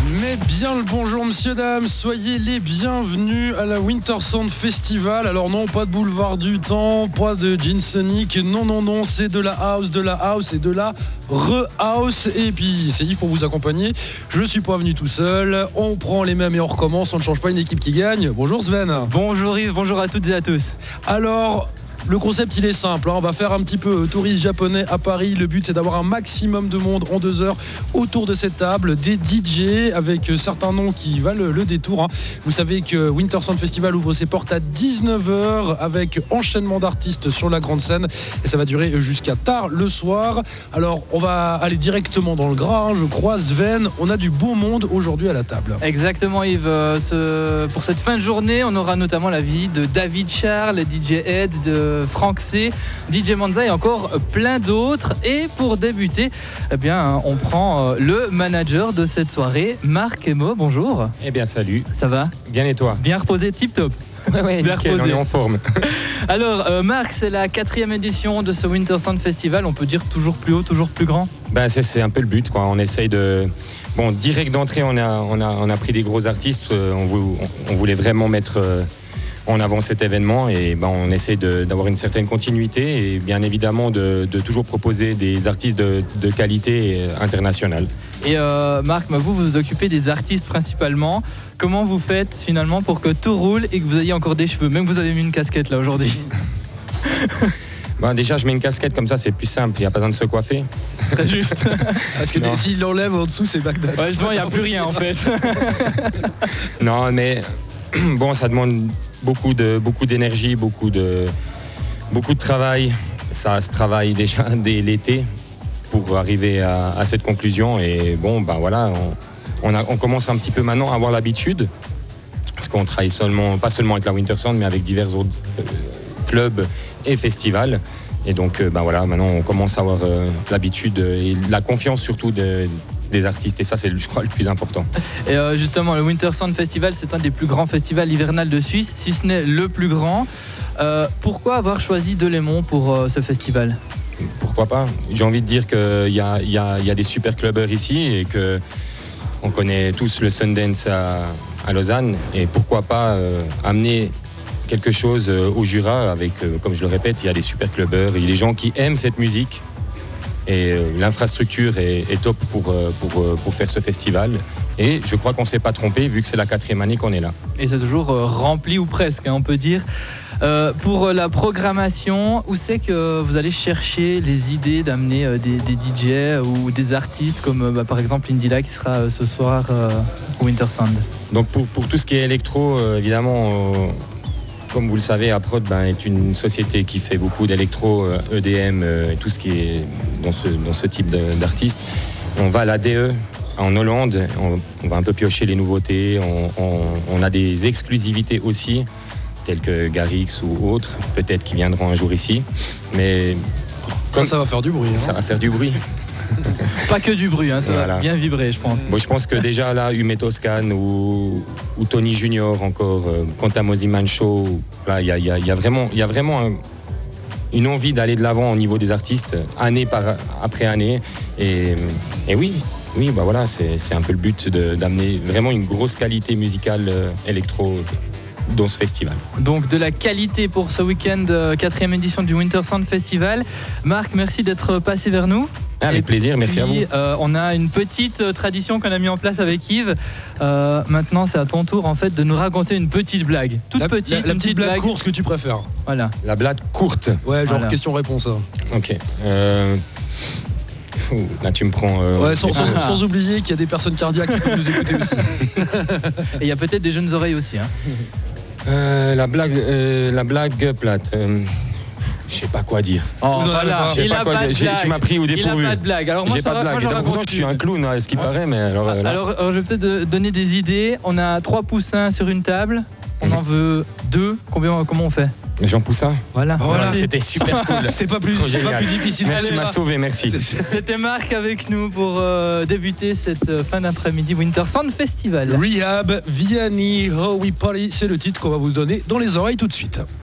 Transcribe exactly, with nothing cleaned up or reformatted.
Mais bien le bonjour messieurs dames, soyez les bienvenus à la Winter Sound Festival. Alors non, pas de boulevard du temps, pas de Gin Sonic, non non non, c'est de la house, de la house et de la re-house. Et puis c'est Yves pour vous accompagner, je suis pas venu tout seul, on prend les mêmes et on recommence, on ne change pas une équipe qui gagne. Bonjour Sven. Bonjour Yves, bonjour à toutes et à tous. Alors... le concept il est simple, hein. On va faire un petit peu touriste japonais à Paris. Le but c'est d'avoir un maximum de monde en deux heures autour de cette table, des D J avec certains noms qui valent le détour, hein. Vous savez que Winter Sound Festival ouvre ses portes à dix-neuf heures avec enchaînement d'artistes sur la grande scène et ça va durer jusqu'à tard le soir. Alors on va aller directement dans le gras, hein. Je crois Sven, on a du beau monde aujourd'hui à la table. Exactement Yves, euh, ce, pour cette fin de journée on aura notamment la visite de David Charles, D J Ed, de Franck C, D J Manza et encore plein d'autres. Et pour débuter, eh bien, on prend le manager de cette soirée, Marc Emo. Bonjour. Eh bien, salut. Ça va ? Bien et toi ? Bien reposé, tip top. Ouais, ouais, bien nickel, reposé. On est en forme. Alors, euh, Marc, c'est la quatrième édition de ce Winter Sound Festival. On peut dire toujours plus haut, toujours plus grand ? Ben, c'est, c'est un peu le but, quoi. On essaye de... Bon, direct d'entrée, on a, on a, on a pris des gros artistes. On, voulait, on voulait vraiment mettre... en avant cet événement et ben, on essaie de, d'avoir une certaine continuité et bien évidemment de, de toujours proposer des artistes de, de qualité internationale. Et euh, Marc, bah vous vous occupez des artistes principalement. Comment vous faites finalement pour que tout roule et que vous ayez encore des cheveux, même que vous avez mis une casquette là aujourd'hui? Ben déjà, je mets une casquette comme ça, c'est plus simple, il n'y a pas besoin de se coiffer. Très juste. Parce que Non. s'il l'enlève en dessous, c'est Bagdad. Ouais, justement, il n'y a plus rien en fait. Non, mais bon, ça demande beaucoup, de, beaucoup d'énergie, beaucoup de, beaucoup de travail. Ça se travaille déjà dès l'été pour arriver à, à cette conclusion. Et bon, ben voilà, on, on, a, on commence un petit peu maintenant à avoir l'habitude. Parce qu'on travaille seulement, pas seulement avec la Winter Sound, mais avec divers autres euh, clubs et festivals. Et donc, euh, ben voilà, maintenant on commence à avoir euh, l'habitude et la confiance surtout de, des artistes. Et ça, c'est, je crois, le plus important. Et euh, justement, le Winter Sound Festival, c'est un des plus grands festivals hivernal de Suisse, si ce n'est le plus grand. Euh, pourquoi avoir choisi Delémont pour euh, ce festival ? Pourquoi pas ? J'ai envie de dire qu'il y a, y a, y a des super clubbers ici et qu'on connaît tous le Sundance à, à Lausanne. Et pourquoi pas euh, amener quelque chose au Jura avec, euh, comme je le répète, il y a des super clubbers, il y a des gens qui aiment cette musique. Et euh, l'infrastructure est, est top pour, euh, pour, euh, pour faire ce festival. Et je crois qu'on ne s'est pas trompé vu que c'est la quatrième année qu'on est là. Et c'est toujours euh, rempli ou presque, hein, on peut dire. Euh, pour la programmation, où c'est que vous allez chercher les idées d'amener euh, des, des D J ou des artistes comme euh, bah, par exemple Indila qui sera euh, ce soir euh, au Winter Sound? Donc pour, pour tout ce qui est électro, euh, évidemment... Euh, Comme vous le savez, Aprod ben, est une société qui fait beaucoup d'électro, E D M et tout ce qui est dans ce, dans ce type de, d'artistes. On va à l'A D E en Hollande, on, on va un peu piocher les nouveautés, on, on, on a des exclusivités aussi, telles que Garrix ou autres, peut-être qui viendront un jour ici. Mais comme ça, ça va faire du bruit. Hein. Ça va faire du bruit. Pas que du bruit, hein, ça voilà. va bien vibrer, je pense. Bon, je pense que déjà là, Hume Toscan ou, ou Tony Junior encore, euh, Contamosi Mancho, là, il y a, y a, y a vraiment, y a vraiment un, une envie d'aller de l'avant au niveau des artistes, année par, après année. Et, et oui, oui, bah voilà, c'est, c'est un peu le but de, d'amener vraiment une grosse qualité musicale euh, électro dans ce festival. Donc de la qualité pour ce week-end, euh, quatrième édition du Winter Sound Festival. Marc, merci d'être passé vers nous. Avec Et plaisir, merci puis, à vous. Euh, on a une petite euh, tradition qu'on a mis en place avec Yves. Euh, maintenant, c'est à ton tour en fait de nous raconter une petite blague. Toute la, petite, la, la une petite petite blague, blague courte que tu préfères. Voilà. La blague courte. Ouais, genre Voilà. question-réponse. Hein. Ok. Euh... Ouh, là, tu me prends. Euh... Ouais, sans, sans, sans oublier qu'il y a des personnes cardiaques qui peuvent nous écouter aussi. Et il y a peut-être des jeunes oreilles aussi. Hein. Euh, la blague, euh, la blague plate. Euh... Je sais pas quoi dire. Oh, voilà. Je sais Il pas a quoi pas de dire. J'ai- blague. tu m'as pris au Il dépourvu. a pas de blague. Alors moi, J'ai ça pas de va, moi, blague. j'en Et pourtant, raconte je suis une. un clown, à ce qui paraît, mais alors. euh, là- Alors, alors, je vais peut-être de- donner des idées. On a trois poussins sur une table. On Mhm. en veut deux. Combien, comment on fait? Jean Poussin. Voilà. Voilà. C'était super cool. C'était pas plus, Trop c'était pas génial. plus difficile. Merci, tu Allez, m'as va. sauvé, merci. C'était Marc avec nous pour euh, débuter cette euh, fin d'après-midi Winter Sound Festival. Rehab, Vianney, How We Party, c'est le titre qu'on va vous donner dans les oreilles tout de suite.